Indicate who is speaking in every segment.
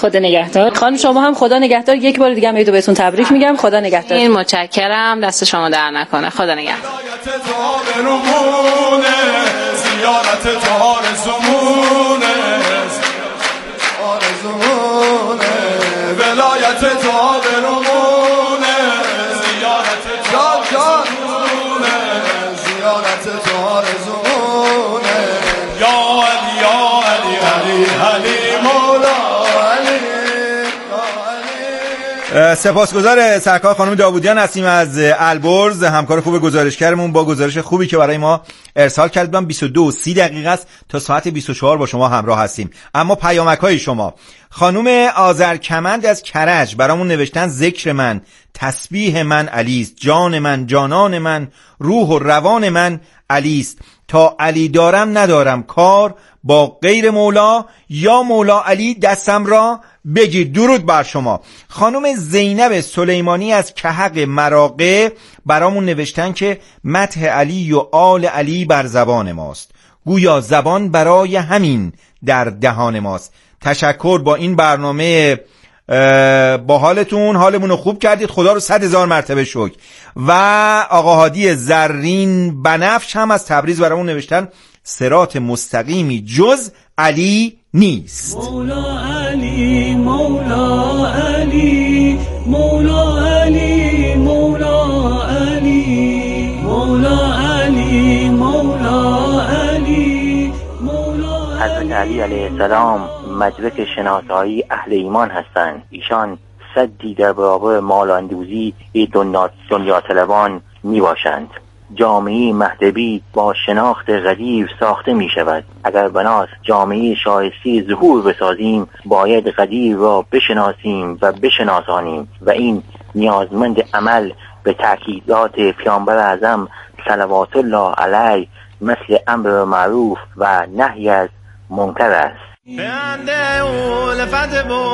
Speaker 1: خدا نگهدار. خانم شما هم خدا نگهدار. یک بار دیگه هم عیدو بهتون تبریک میگم. خدا نگهدار.
Speaker 2: این متشکرم، دست شما در نکنه. خدا نگهدار.
Speaker 3: زیارت تو آرزومونه، آرزومونه، ولایت تو آرزومونه، زیارت تو آرزومونه، زیارت تو آرزومونه، یا علی یا علی علی علی مولا علی.
Speaker 4: سپاسگزار سرکار خانم داوودیان هستیم از البرز، همکار خوب گزارشگرمون، با گزارش خوبی که برای ما ارسال کردن. 22:30 است تا ساعت 24 با شما همراه هستیم. اما پیامک‌های شما. خانم آذرکمند از کرج برامون نوشتن ذکر من، تسبیح من علیست، جان من، جانان من، روح و روان من علیست، تا علی دارم ندارم کار با غیر مولا، یا مولا علی دستم را بگیر. درود بر شما. خانم زینب سلیمانی از کهق مراغه برامون نوشتن که مدح علی و آل علی بر زبان ماست، گویا زبان برای همین در دهان ماست. تشکر، با این برنامه با حالتون حالمون رو خوب کردید، خدا رو 100,000 مرتبه شکر. و آقا هادی زرین بنفش هم از تبریز برامون نوشتن صراط مستقیمی جز علی نیست.
Speaker 5: مولا علی مولا علی مولا علی مولا علی مولا علی مولا علی مولا.
Speaker 6: حضرت علی علیه السلام مدرک شناسایی اهل ایمان هستند. ایشان سدی در برابر مالاندوزی دنیا طلبان می باشند. جامعه مهدوی با شناخت قدیر ساخته می شود. اگر بناست جامعه شایسته ظهور بسازیم، باید قدیر را بشناسیم و بشناسانیم و این نیازمند عمل به تأکیدات پیامبر اعظم صلوات الله علیه مثل امر معروف و نهی از منکر است.
Speaker 3: بنده اول فتبو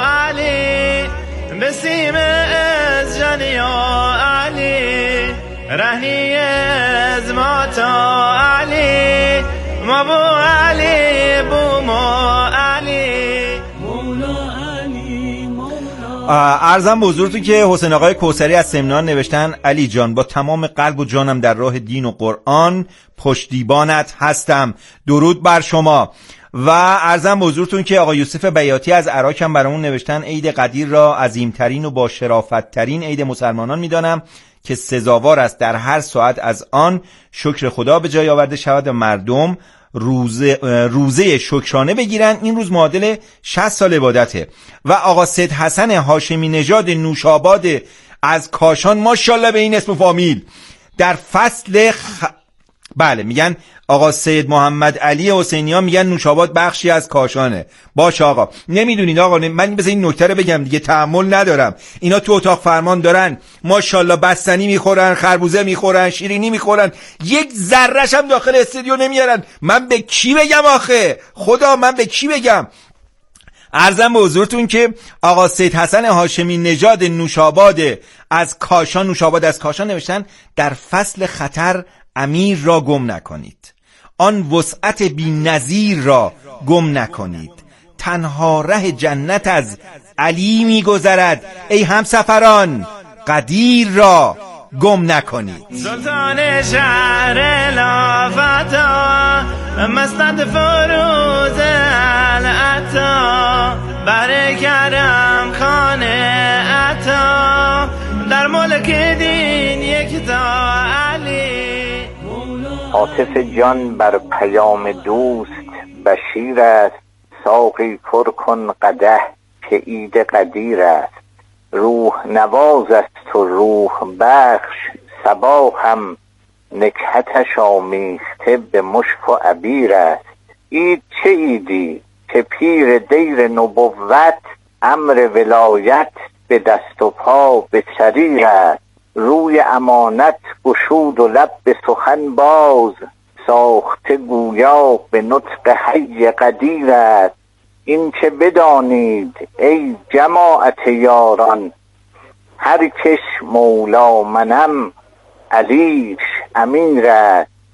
Speaker 3: علی بسیم از جنیا علی رهنی از ماتا علی ما بو علی بو ما علی مولا علی مولا.
Speaker 4: عرضم به حضورتون که حسین آقای کوثری از سمنان نوشتن علی جان با تمام قلب و جانم در راه دین و قرآن پشتیبانت هستم. درود بر شما. و عرضم به حضورتون که آقا یوسف بیاتی از عراق هم برامون نوشتن عید قدیر را عظیمترین و با شرافت ترین عید مسلمانان میدانم که سزاوار است در هر ساعت از آن شکر خدا به جای آورده شود و مردم روزه شکرانه بگیرن. این روز معادل 60 سال عبادته. و آقا سید حسن هاشمی نژاد نوشاباد از کاشان، ماشاءالله به این اسم و فامیل، در فصل بله میگن آقا سید محمد علی حسینیان میگن نوشاباد بخشی از کاشانه. باشه آقا، نمیدونید آقا، من بذار این نکته رو بگم دیگه، تحمل ندارم. اینا تو اتاق فرمان دارن ماشاءالله بستنی میخورن، خربوزه میخورن، شیرینی میخورن، یک ذره‌ش هم داخل استودیو نمیارن. من به کی بگم آخه؟ خدا من به کی بگم؟ عرضم به حضورتون که آقا سید حسن هاشمی نژاد نوشاباد از کاشان، نوشاباد از کاشان نوشتن در فصل خطر امیر را گم نکنید، آن وسعت بی نظیر را گم نکنید، تنها ره جنت از علی می گذرد، ای همسفران قدیر را گم نکنید.
Speaker 3: سلطان شهر لافتا مستند فروز العطا بر کرم خانه عطا در ملک دین یکتا علی.
Speaker 6: عاطف جان بر پیام دوست بشیر است، ساقی پر کن قدح که عید قدیر است. روح نواز است و روح بخش، صبا هم نکهتش آمیخته به مشک و عبیر است. عید چه عیدی که پیر دیر نبوت، امر ولایت به دست و پا به سریر است. روی امانت گشود و لب به سخن باز، ساخته گویا به نطق حی قدیر است. این که بدانید ای جماعت یاران، هر کش مولا منم علیش امیر است.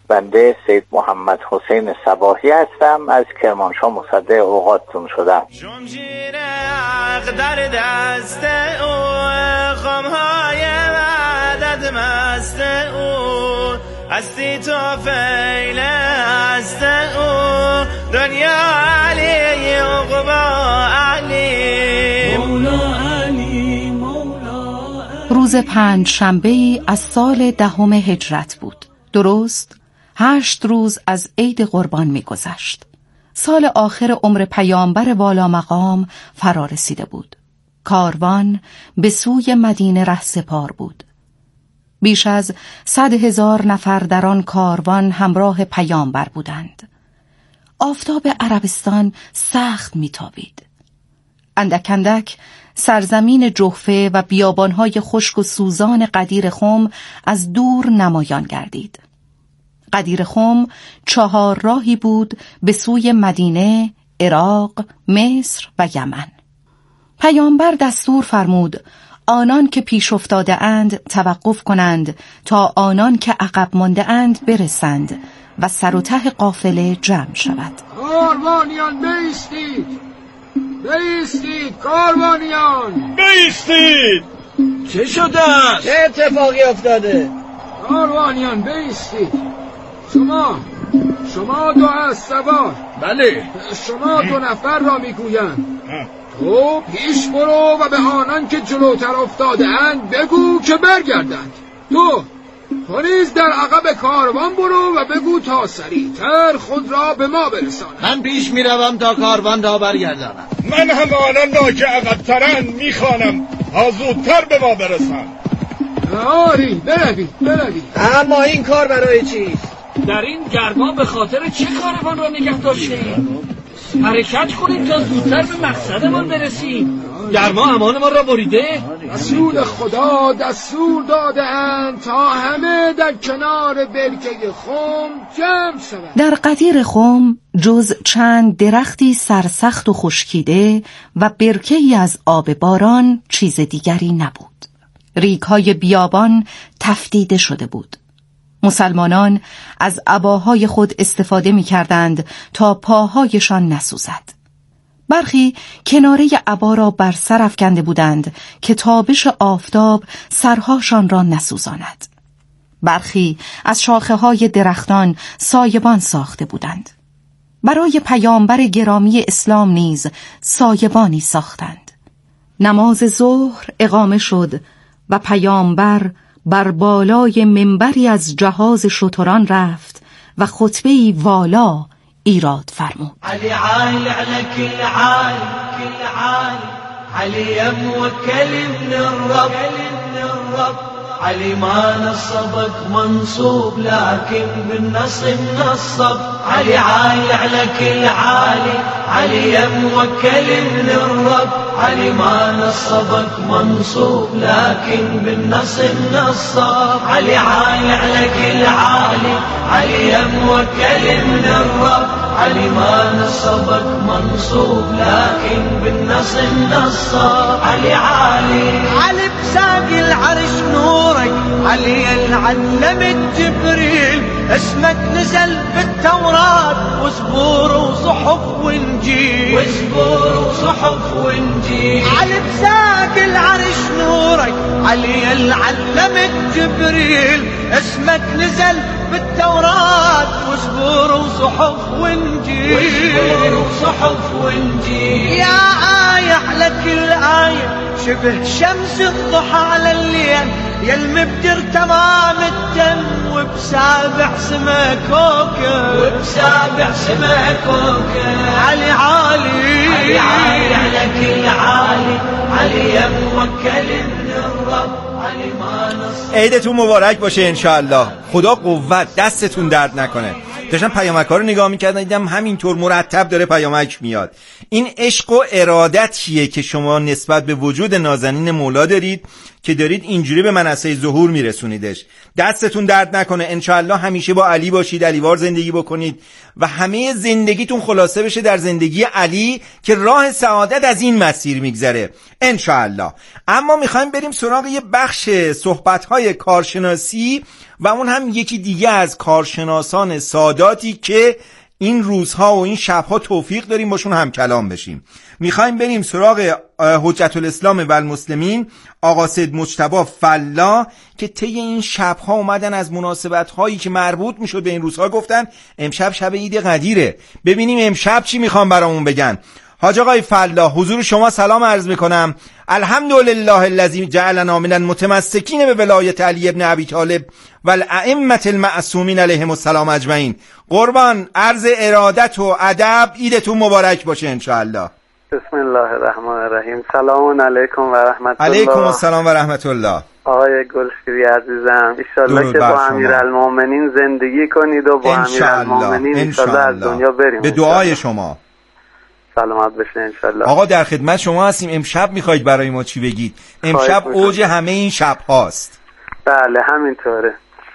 Speaker 6: بنده سید محمد حسین صباحی هستم، از کرمانشاه مصدق اوقاتتون شدم.
Speaker 3: شمشیر حق در دست او، خمهای وعدت مست او، هستی تو فیل هست او، دنیا علی عقبا علی
Speaker 5: مولا علی مولا علی.
Speaker 7: روز پنجشنبه از سال 10 هجرت بود. درست 8 روز از عید قربان می‌گذشت. سال آخر عمر پیامبر والا مقام فرا رسیده بود. کاروان به سوی مدینه رهسپار بود. بیش از 100,000 نفر در آن کاروان همراه پیامبر بودند. آفتاب عربستان سخت میتابید. اندک اندک سرزمین جحفه و بیابانهای خشک و سوزان قدیر خم از دور نمایان گردید. قدیر خم 4 راهی بود به سوی مدینه، عراق، مصر و یمن. پیامبر دستور فرمود آنان که پیش افتاده اند توقف کنند تا آنان که عقب مانده اند برسند و سر و ته قافله جمع شود.
Speaker 8: کاروانیان بایستید، بایستید کاروانیان،
Speaker 9: بایستید. چه شده؟
Speaker 8: چه اتفاقی افتاده؟ کاروانیان بایستید. شما 2 از سوار.
Speaker 9: بله.
Speaker 8: شما 2 نفر را میگویند. تو پیش برو و به آنان که جلوتر افتاده اند بگو که برگردند. تو نیز در عقب کاروان برو و بگو تا سریعتر خود را به ما برسانند.
Speaker 9: من پیش میروم تا کاروان را برگردانم.
Speaker 10: من هم آنان را که عقب‌ترند میخوانم تا زودتر به ما برسند.
Speaker 8: آری بروید.
Speaker 9: اما این کار برای چیست؟
Speaker 5: در این گرما به خاطر چه کاروان را نگه داشتیم؟ حرکت کنیم تا زودتر به مقصدمان برسیم.
Speaker 9: گرما امان ما را بریده؟
Speaker 8: رسول خدا دستور داده اند تا همه در کنار برکه خم جمع شوند.
Speaker 7: در قدیر خم جز چند درختی سرسخت و خشکیده و برکه‌ای از آب باران چیز دیگری نبود. ریگ‌های بیابان تفدیده شده بود. مسلمانان از عباهای خود استفاده می‌کردند تا پاهایشان نسوزد. برخی کناره عبا را بر سر افکنده بودند که تابش آفتاب سرهاشان را نسوزاند. برخی از شاخه‌های درختان سایبان ساخته بودند. برای پیامبر گرامی اسلام نیز سایبانی ساختند. نماز ظهر اقامه شد و پیامبر بر بالای منبری از جهاز شتران رفت و خطبه‌ای والا ایراد فرمود.
Speaker 11: علی عال على كل عال كل عال علی موکل من الرب علی ما نصبك منصوب لكن بالنصب نصب علی عال على كل عال علی موکل من الرب علی ما نصبك منصوب لكن بالنصب نصب علی عال على كل عال علی موکل من الرب علی ما نصبك منصوب لكن بالنصب نصب علی علی بساق العرش نورك علي العلم جبريل اسمك نزل بالتوراة وزبور وصحف وانجيل علي بساق العرش نورك علي العلم جبريل اسمك نزل بالتوراة وزبور وصحف وانجيل يا آية على كل آية شبه شمس الضحى على الليل يالمبدر تمام الدم وبسابع سما كوكب علي عالي على كل عالي علي موكل من الرب علي ما نصر.
Speaker 4: عیدتون مبارک باشه انشاءالله. خدا قوت، دستتون درد نکنه. داشتم پیامک ها رو نگاه میکردم دیدم همینطور مرتب داره پیامک میاد. این عشق و ارادتیه که شما نسبت به وجود نازنین مولا دارید که دارید اینجوری به منصه ظهور میرسونیدش. دستتون درد نکنه. انشاءالله همیشه با علی باشید، علیوار زندگی بکنید و همه زندگیتون خلاصه بشه در زندگی علی که راه سعادت از این مسیر میگذره انشاءالله. اما میخوایم بریم سراغ یه بخش صحبت‌های کارشناسی و اون هم یکی دیگه از کارشناسان ساداتی که این روزها و این شبها توفیق داریم باشون هم کلام بشیم. میخوایم بریم سراغ حجت الاسلام و المسلمین آقا سید مجتبی فلا که طی این شبها اومدن از مناسبت هایی که مربوط میشد به این روزها گفتن امشب شب عید قدیره، ببینیم امشب چی میخوام برامون بگن. حاج آقای فلا، حضور شما سلام عرض میکنم. الحمدلله الذی جعلنا من المتمسکین به ولایت علی ابن ابی طالب و الائمه المعصومین علیهم السلام اجمعین. قربان، عرض ارادت و ادب، عیدتون مبارک باشه انشاءالله.
Speaker 12: بسم الله الرحمن الرحیم. سلام علیکم و رحمت الله.
Speaker 4: علیکم السلام و رحمت الله.
Speaker 12: آقای گلشیری عزیزم، انشالله که با امیرالمومنین زندگی کنید و با امیرالمومنین انشالله از دنیا بریم.
Speaker 4: به دعای شما.
Speaker 12: سلامت بشه انشالله.
Speaker 4: آقا در خدمت شما هستیم. امشب میخواید برای ما چی بگید؟ امشب اوج همه این شب هاست.
Speaker 12: بله همینطوره.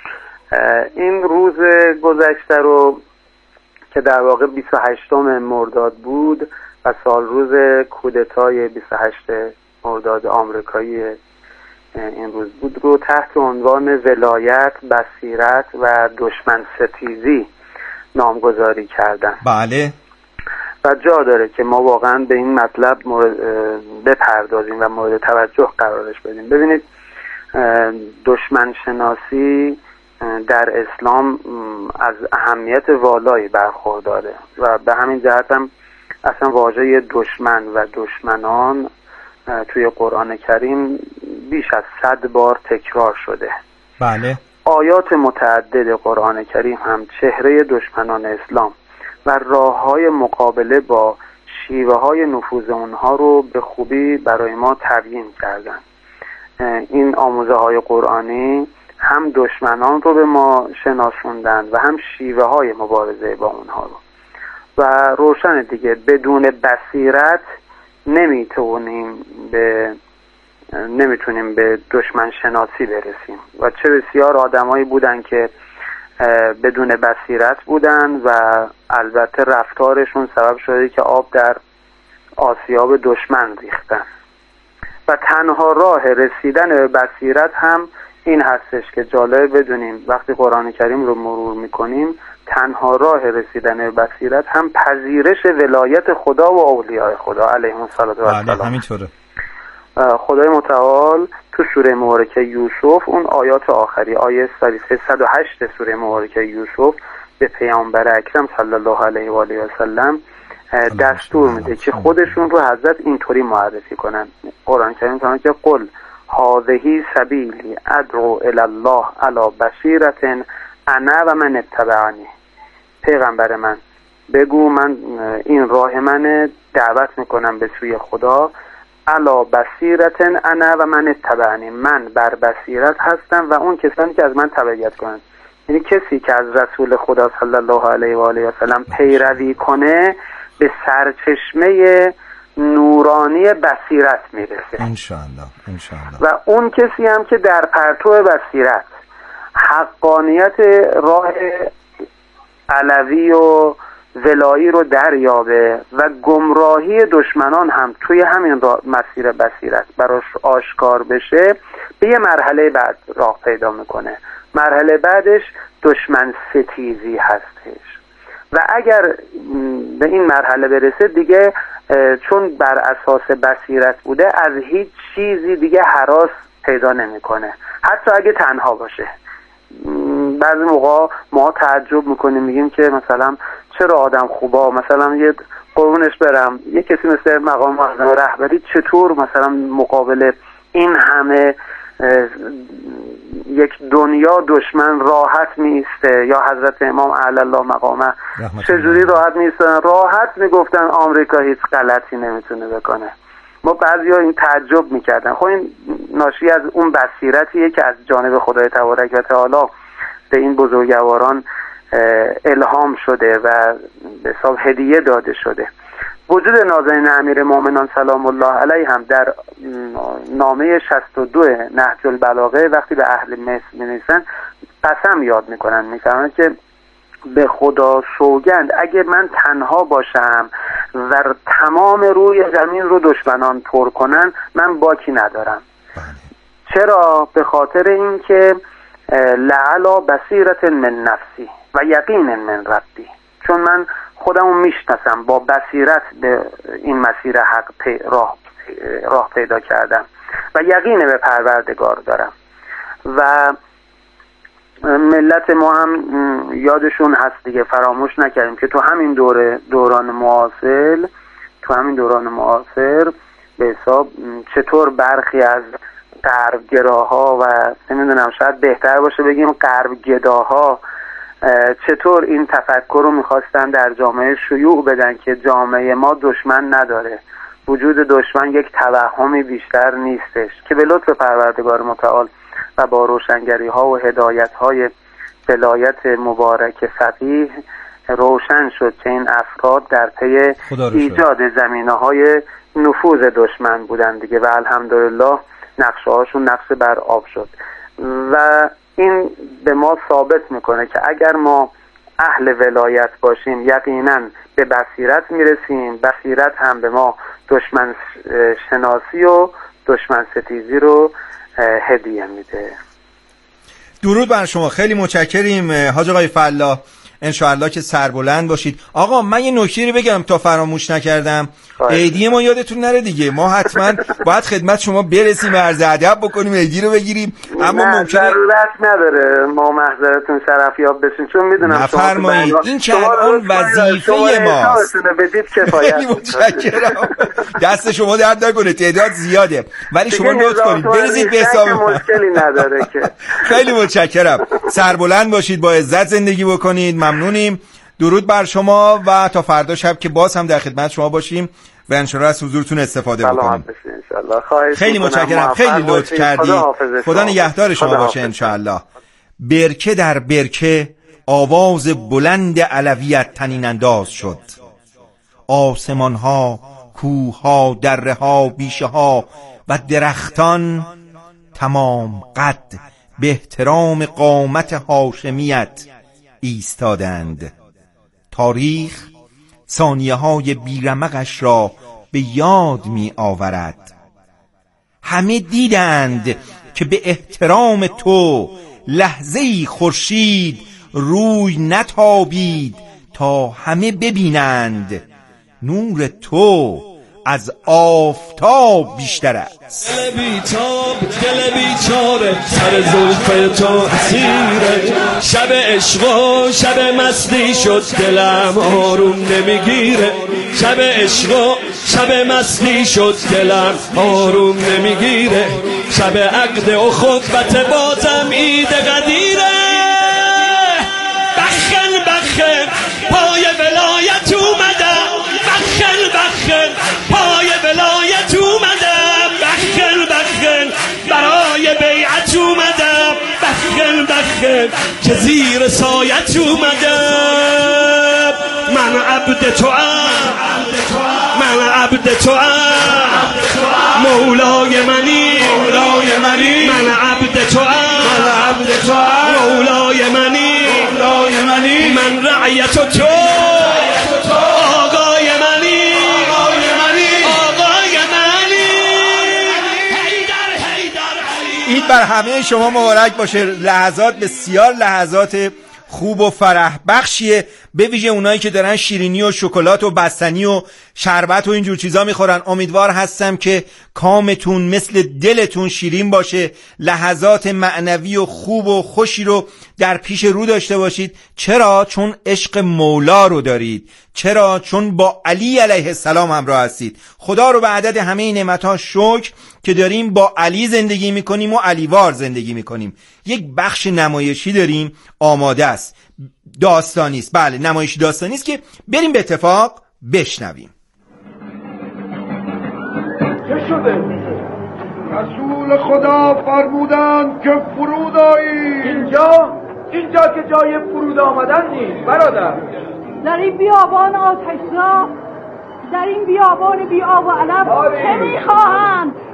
Speaker 12: این روز گذشته رو که در واقع 28 مرداد بود و سال روز کودتای 28 مرداد آمریکایی این روز بود رو تحت عنوان ولایت، بصیرت و دشمن ستیزی نامگذاری کردن.
Speaker 4: بله.
Speaker 12: و جا داره که ما واقعا به این مطلب بپردازیم و مورد توجه قرارش بدیم. ببینید، دشمن شناسی در اسلام از اهمیت والایی برخورداره و به همین جهت هم اصلا واژه دشمن و دشمنان توی قرآن کریم بیش از 100 بار تکرار شده.
Speaker 4: بله.
Speaker 12: آیات متعدد قرآن کریم هم چهره دشمنان اسلام و راه‌های مقابله با شیوه‌های نفوذ اونها رو به خوبی برای ما تبیین کردن. این آموزه‌های قرآنی هم دشمنان رو به ما شناسوندن و هم شیوه‌های مبارزه با اونها رو. و روشن دیگه، بدون بصیرت نمیتونیم به دشمن شناسی برسیم و چه بسیار آدمایی بودن که بدون بصیرت بودن و البته رفتارشون سبب شده که آب در آسیاب دشمن ریختن. و تنها راه رسیدن به بصیرت هم این هستش که جالب بدونیم وقتی قرآن کریم رو مرور میکنیم، تنها راه رسیدن به بصیرت هم پذیرش ولایت خدا و اولیاء خدا علیهم السلام.
Speaker 4: بله همینطوره.
Speaker 12: خدای متعال تو سوره مبارکه یوسف، اون آیات آخری، آیه 108 سوره مبارکه یوسف، به پیامبر اکرم صلی الله علیه و آله و سلم دستور میده که خودشون رو حضرت اینطوری معرفی کنن. قرآن کریم میگه که قل هذه سبیلی ادعو الی الله علی بصیرة انا و من اتبعنی. پیغمبر من بگو من این راه من دعوت میکنم به سوی خدا، علی بصیرة انا و من اتبعنی، من بر بصیرت هستم و اون کسانی که از من تبعیت کنند. یعنی کسی که از رسول خدا صلی الله علیه و آله و سلم پیروی کنه به سرچشمه نورانی بصیرت میرسه
Speaker 4: انشاءالله.
Speaker 12: و اون کسی هم که در پرتو بصیرت حقانیت راه علوی و ولایی رو دریابه و گمراهی دشمنان هم توی همین مسیر بصیرت براش آشکار بشه، به یه مرحله بعد راه پیدا میکنه. مرحله بعدش دشمن ستیزی هستش و اگر به این مرحله برسه دیگه چون بر اساس بصیرت بوده از هیچ چیزی دیگه هراس پیدا نمیکنه، حتی اگه تنها باشه. بعضی موقع ما تعجب میکنیم، میگیم که مثلا چرا آدم خوبا، مثلا یه قربونش برم یه کسی مثل مقام معظم رهبری چطور مثلا مقابل این همه یک دنیا دشمن راحت میسته، یا حضرت امام اعلی الله مقامه چجوری راحت میستن، راحت میگفتن آمریکا هیچ غلطی نمیتونه بکنه. ما بعضیا این تعجب میکردن. خب این ناشی از اون بصیرتیه که از جانب خدای تبارک و تعالی به این بزرگواران الهام شده و به حساب هدیه داده شده. وجود نازنین امیر مومنان سلام الله علیه هم در نامه 62 نهج البلاغه وقتی به اهل مصر می‌نویسن قسم یاد میکنن، میفهمن که به خدا سوگند اگه من تنها باشم و تمام روی زمین رو دشمنان پر کنن، من باکی ندارم. چرا؟ به خاطر اینکه لعلا بصیرت من نفسی و یقین من ربی، چون من خودمو میشناسم، با بصیرت به این مسیر حق راه پیدا کردم و یقین به پروردگار دارم. و ملت ما هم یادشون هست دیگه، فراموش نکردیم که تو همین دوران معاصر به حساب چطور برخی از غربگراها و نمیدونم شاید بهتر باشه بگیم غربگداها چطور این تفکر رو میخواستن در جامعه شیوع بدن که جامعه ما دشمن نداره، وجود دشمن یک توهمی بیشتر نیستش، که به لطف پروردگار متعال و با روشنگری ها و هدایت های ولایت مبارک فقیه روشن شد که این افراد در پی ایجاد زمینه های نفوذ دشمن بودن دیگه و الحمدلله نقشه هاشون نقش بر آب شد. و این به ما ثابت میکنه که اگر ما اهل ولایت باشیم یقینا به بصیرت میرسیم. بصیرت هم به ما دشمن شناسی و دشمن ستیزی رو هدیه میده.
Speaker 4: درود بر شما، خیلی متشکریم حاج آقای فلاح، انشاءالله که سربلند باشید. آقا من یه نکته رو بگم تا فراموش نکردم، عیدی ما یادتون نره دیگه، ما حتما باید خدمت شما برسیم و عرض ادب بکنیم، عیدی رو بگیریم، اما ممکنه
Speaker 12: ضرورت نداره ما محضرتون شرفیاب بشین، چون میدونم
Speaker 4: نفرمایید این که الان وظیفه ماست.
Speaker 12: بدید کفایت.
Speaker 4: خیلی متشکرم، دست شما درد نکنه، تعداد زیاده ولی شما لطف کنید بریزید به حساب
Speaker 12: مشکلی نداره که.
Speaker 4: خیلی متشکرم، سربلند باشید، با عزت زندگی بکنید، ممنونیم. درود بر شما و تا فردا شب که باز هم در خدمت شما باشیم و انشالله از حضورتون استفاده بکنیم. خیلی متشکرم، خیلی لطف کردید، خدا نگهدار شما باشه انشالله. برکه در برکه آواز بلند علویت طنین انداز شد، آسمان ها، کوه ها، دره ها، بیشه ها و درختان تمام قد به احترام قامت هاشمیت ایستادند. تاریخ ثانیه های بیرمقش را به یاد می آورد. همه دیدند که به احترام تو لحظه‌ای خورشید روی نتابید تا همه ببینند نور تو از آفتاب بیشتر است.
Speaker 13: دل بیتاب دل بیچاره سر زلف تو اسیره، شب عشق و شب مستی شد دلم آروم نمیگیره، شب عشق و شب مستی شد دلم آروم نمیگیره، شب عقد و خطبت بازم عید قدیره، بخل بخل پای ولایت اومدم، بخل بخل پای ولایت اومدم، بخل بخل برای بیعت اومدم، بخل بخل که زیر سایت اومدم. من عبد تو من عبد تو مولای منی من عبد تو مولای منی من رعیت تو آقای منی
Speaker 4: عید بر همه شما مبارک باشه. لحظات بسیار لحظات خوب و فرح بخشیه، به ویژه اونایی که دارن شیرینی و شکلات و بستنی و شربت و اینجور چیزا میخورن. امیدوار هستم که کامتون مثل دلتون شیرین باشه، لحظات معنوی و خوب و خوشی رو در پیش رو داشته باشید. چرا؟ چون عشق مولا رو دارید. چرا؟ چون با علی علیه السلام همراه هستید. خدا رو به عدد همه نعمت‌ها شکر که داریم با علی زندگی میکنیم و علیوار زندگی میکنیم. یک بخش نمایشی داریم آماده است، داستانی است، بله نمایشی داستانی است که بریم به اتفاق بشنویم.
Speaker 10: چه شده؟ رسول خدا فرمودند که فرود آیید. اینجا که جای فرود آمدن نیست برادر.
Speaker 14: در این بیابان آتش‌زا، در این بیابان بی آب و علف چه میخواهند؟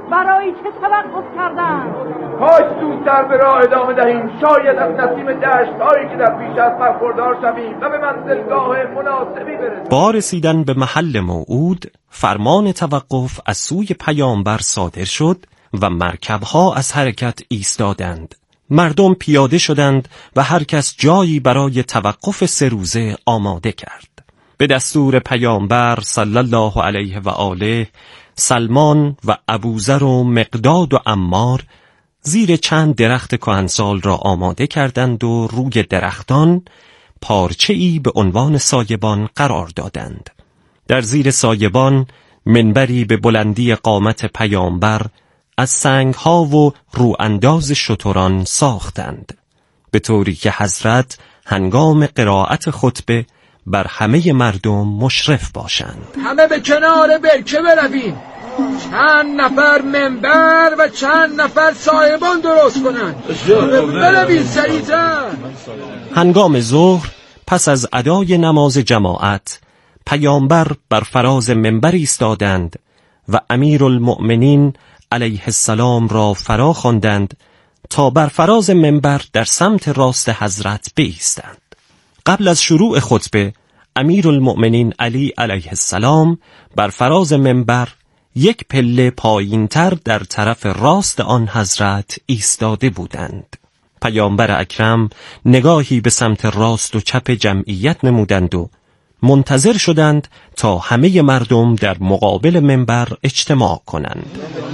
Speaker 14: برای چه توقف کردند؟
Speaker 10: کاش زودتر به راه ادامه دهیم، شاید از نسیم دشت‌هایی که در پیش است برخوردار شویم و به منزلگاه مناسبی برسیم.
Speaker 15: با رسیدن به محل موعود فرمان توقف از سوی پیامبر صادر شد و مرکبها از حرکت ایستادند. مردم پیاده شدند و هر کس جایی برای توقف 3 روزه آماده کرد. به دستور پیامبر صلی الله علیه و آله، سلمان و ابوذر و مقداد و عمار زیر چند درخت کهنسال را آماده کردند و روی درختان پارچه‌ای به عنوان سایبان قرار دادند. در زیر سایبان منبری به بلندی قامت پیامبر از سنگ‌ها و روانداز شتران ساختند، به طوری که حضرت هنگام قرائت خطبه بر همه مردم مشرف باشند.
Speaker 8: همه به کنار برکه برویم، چند نفر منبر و چند نفر سایبان درست کنند. برویم سریعتر.
Speaker 15: هنگام ظهر پس از ادای نماز جماعت پیامبر بر فراز منبر ایستادند و امیرالمؤمنین علیه السلام را فرا خواندند تا بر فراز منبر در سمت راست حضرت بایستند. قبل از شروع خطبه امیرالمؤمنین علی علیه السلام بر فراز منبر یک پله پایینتر در طرف راست آن حضرت ایستاده بودند. پیامبر اکرم نگاهی به سمت راست و چپ جمعیت نمودند و منتظر شدند تا همه مردم در مقابل منبر اجتماع کنند.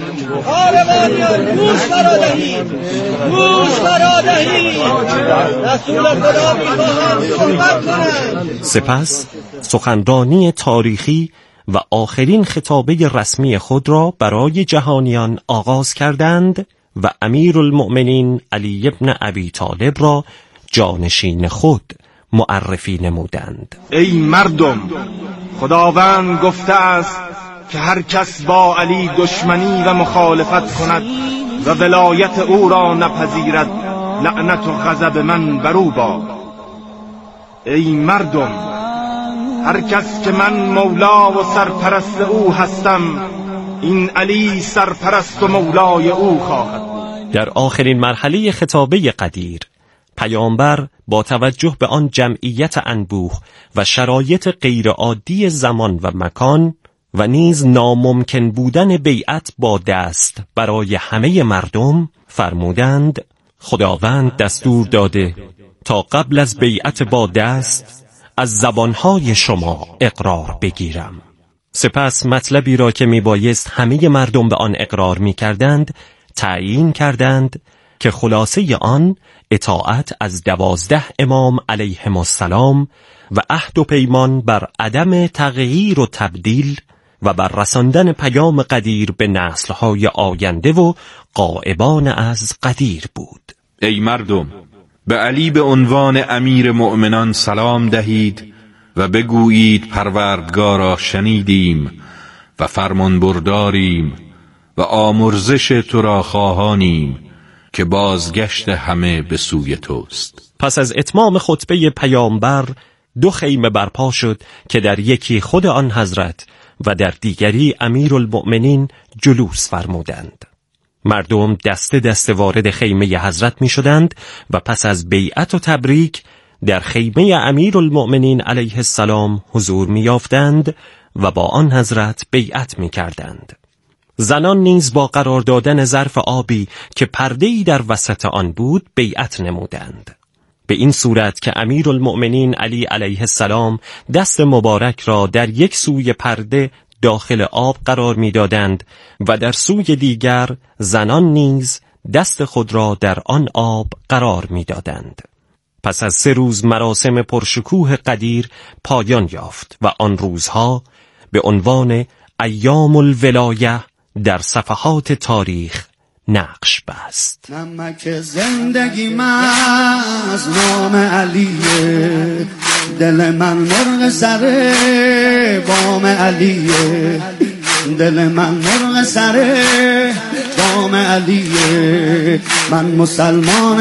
Speaker 9: گوش فرادهید، گوش فرادهید، رسول خدا می‌خواهند صحبت کنند.
Speaker 15: سپس سخنرانی تاریخی و آخرین خطابه رسمی خود را برای جهانیان آغاز کردند و امیرالمؤمنین علی ابن ابی طالب را جانشین خود معرفی نمودند.
Speaker 16: ای مردم، خداوند گفته است که هر کس با علی دشمنی و مخالفت کند و ولایت او را نپذیرد، لعنت و غضب من بر او باد. ای مردم، هر کس که من مولا و سرپرست او هستم، این علی سرپرست و مولای او خواهد.
Speaker 15: در آخرین مرحله خطابه قدیر پیامبر با توجه به آن جمعیت انبوه و شرایط غیرعادی زمان و مکان و نیز ناممکن بودن بیعت با دست برای همه مردم فرمودند: خداوند دستور داده تا قبل از بیعت با دست از زبانهای شما اقرار بگیرم. سپس مطلبی را که میبایست همه مردم به آن اقرار میکردند تعیین کردند که خلاصه آن اطاعت از 12 امام علیهم السلام و عهد و پیمان بر عدم تغییر و تبدیل و بر رساندن پیام قدیر به نسل‌های آینده و غائبان از قدیر بود.
Speaker 17: ای مردم، به علی به عنوان امیر مؤمنان سلام دهید و بگویید پروردگارا شنیدیم و فرمان برداریم و آمرزش تو را خواهانیم که بازگشت همه به سوی توست.
Speaker 15: پس از اتمام خطبه پیامبر 2 خیمه برپا شد که در یکی خود آن حضرت و در دیگری امیرالمؤمنین جلوس فرمودند. مردم دسته دسته وارد خیمه حضرت می شدند و پس از بیعت و تبریک در خیمه امیرالمؤمنین علیه السلام حضور می یافتند و با آن حضرت بیعت می کردند. زنان نیز با قرار دادن ظرف آبی که پرده‌ای در وسط آن بود بیعت نمودند. به این صورت که امیرالمؤمنین علی علیه السلام دست مبارک را در یک سوی پرده داخل آب قرار می‌دادند و در سوی دیگر زنان نیز دست خود را در آن آب قرار می‌دادند. پس از 3 روز مراسم پرشکوه قدیر پایان یافت و آن روزها به عنوان ایام الولایه در صفحات تاریخ نقش بست.
Speaker 11: نمک زندگی من از نام علیه، دل من مرغ سره بام علیه، دل من مرغ سره بام علیه. من مسلمان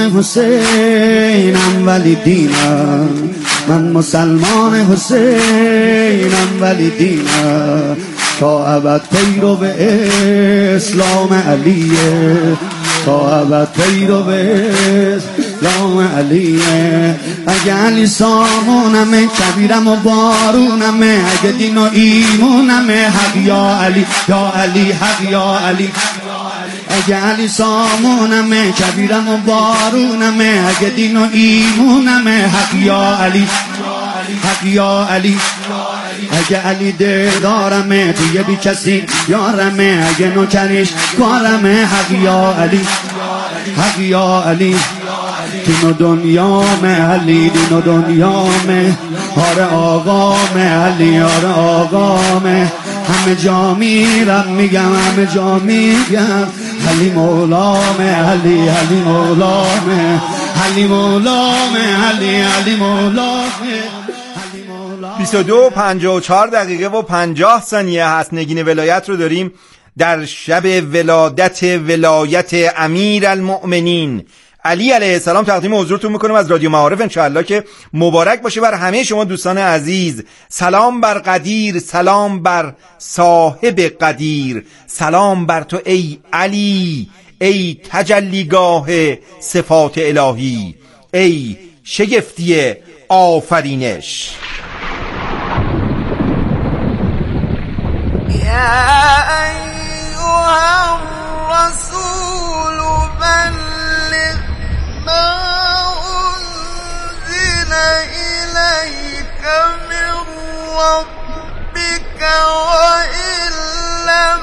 Speaker 11: حسینم ولی دینم، من مسلمان حسینم ولی دینم. تا ابد پیرو به اسلام علیه، تا ابد پیرو به اسلام علیه. اگه علی سامونمه کبیرم و بارونمه، اگه دین و ایمونمه حق یا علی یا علی حق یا علی. اگه علی سامونمه کبیرم و بارونمه، اگه دین و ایمونمه حق یا علی حق یا علی. اگه علی دارمه توی بی کسی یارمه، اگه نوکریش کارمه حق یا علی حق یا علی. دین و دنیامه علی، دین و دنیامه، آره آقامه علی، آره آقامه. همه جا میرم میگم، همه جا میگم علی مولامه علی، علی مولامه علی مولامه علی، علی مولامه.
Speaker 4: 22:54 دقیقه و 50 ثانیه هست. نگین ولایت رو داریم در شب ولایت امیر المؤمنین علی علیه السلام تقدیم حضورتون میکنم از رادیو معارف. انشاءالله که مبارک باشه بر همه شما دوستان عزیز. سلام بر قدیر، سلام بر صاحب قدیر، سلام بر تو ای علی، ای تجلیگاه صفات الهی، ای شگفتی آفرینش.
Speaker 3: يا أيها الرسول بلغ ما أنزل إليك من ربك وإن لم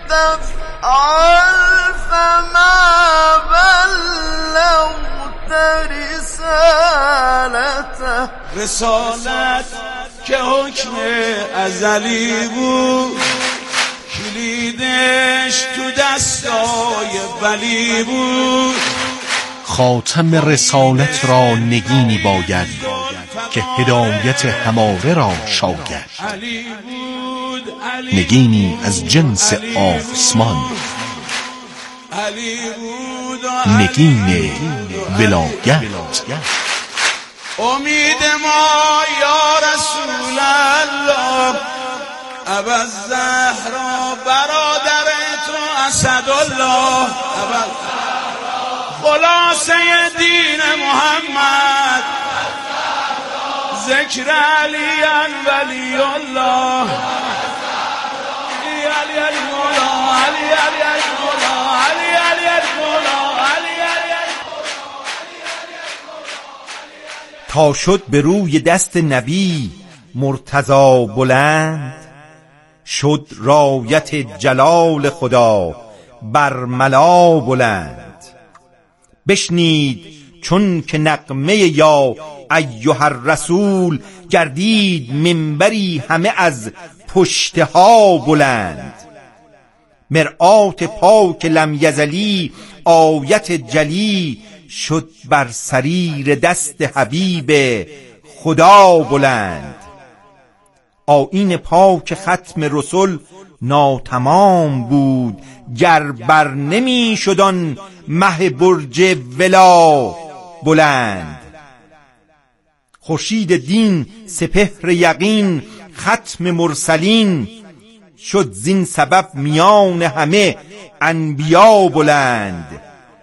Speaker 3: تفعل فما بلغت رسالته.
Speaker 13: رسالت که حکم ازلی بود، کلیدش تو دستای ولی بود.
Speaker 18: خاتم رسالت را نگینی باید که هدایت هماره را شاید. نگینی از جنس آسمان، نگین ولایت.
Speaker 13: امید ما یا رسول الله، ابوالزهرا برادر تو اسدالله، خلاصه دین محمد، ذکر علی ولی الله، علی علی مولا، علی علی علی مولا، علی علی علی مولا، علی علی علی.
Speaker 4: تا شد به روی دست نبی مرتضی بلند، شد رایت جلال خدا بر ملا بلند. بشنید چون که نغمه یا ایها الرسول، گردید منبری همه از پشتها بلند. مرآت پاک لم یزلی آیت جلی، شد بر سریر دست حبیب خدا بلند. آیین پاک ختم رسل ناتمام بود، گر بر نمی شدن مه برج ولا بلند. خورشید دین سپهر یقین ختم مرسلین، شد زین سبب میان همه انبیا بلند.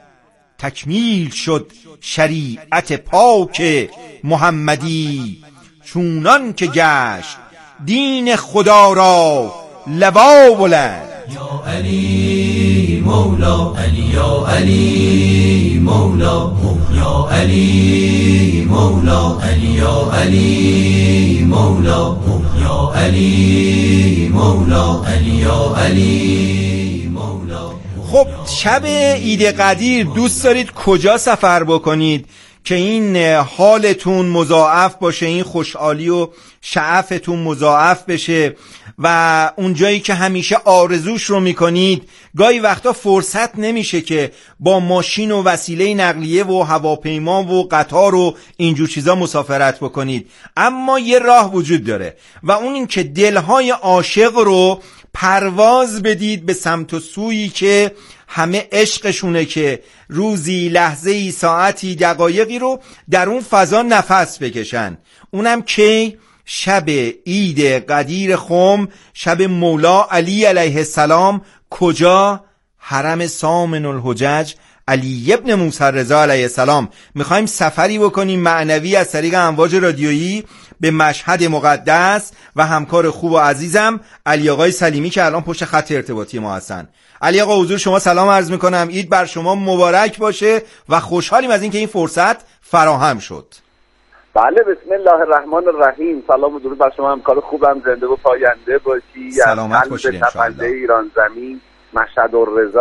Speaker 4: تکمیل شد شریعت پاک محمدی، چونان که گشت دین خدا را لوا بلند.
Speaker 19: یا علی مولا، علی یا علی مولا، یا علی مولا، علی یا علی مولا، یا علی مولا، علی یا علی مولا.
Speaker 4: خب شب عید قدیر دوست دارید کجا سفر بکنید که این حالتون مضاعف باشه، این خوشحالی و شعفتون مضاعف بشه و اون جایی که همیشه آرزوش رو میکنید گاهی وقتا فرصت نمیشه که با ماشین و وسیله نقلیه و هواپیما و قطار و اینجور چیزا مسافرت بکنید، اما یه راه وجود داره و اون این که دلهای عاشق رو پرواز بدید به سمت و سویی که همه عشقشونه، که روزی، لحظه‌ای، ساعتی، دقایقی رو در اون فضا نفس بکشن. اونم کی؟ شب عید قدیر خم، شب مولا علی علیه السلام. کجا؟ حرم سامن الحجج علی ابن موسی رضا علیه السلام. میخوایم سفری بکنیم معنوی از طریق امواج رادیویی به مشهد مقدس و همکار خوب و عزیزم علی آقای سلیمی که الان پشت خط ارتباطی ما هستن. علی آقا حضور شما سلام عرض میکنم، عید بر شما مبارک باشه و خوشحالیم از اینکه این فرصت فراهم شد.
Speaker 12: بله، بسم الله الرحمن الرحیم. سلام و درود بر شما، همکار خوبم، زنده و پاینده باشی.
Speaker 4: سلامت باشید
Speaker 12: از قلب تپنده ایران زمین، مشهد الرضا